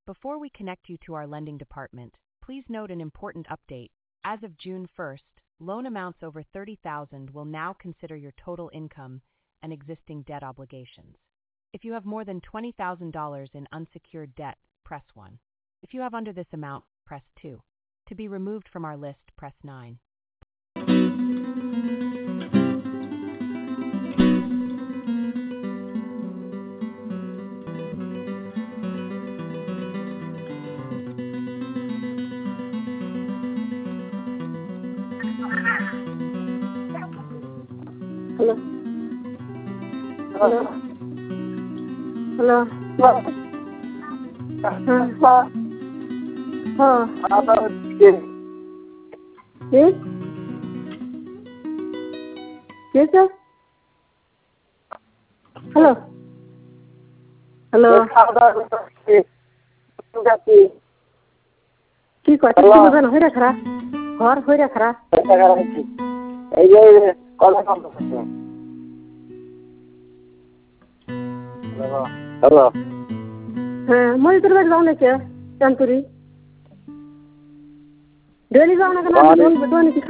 Before we connect you to our lending department, please note an important update. As of June 1st, loan amounts over $30,000 will now consider your total income and existing debt obligations. If you have more than $20,000 in unsecured debt, press 1. If you have under this amount, press 2. To be removed from our list, press 9. Hello. Hello. Hello. Yes. Yes, sir. Hello. Hello. কি কয় তুমি বুঝানো হইরা খারা ঘর হইরা খারা এই যে কলা কম্পাস হ্যালো হ্যাঁ মই তোর বাড়ি যাও নাকি চান্তুরি ডেলি যাও না কেন ডোন কি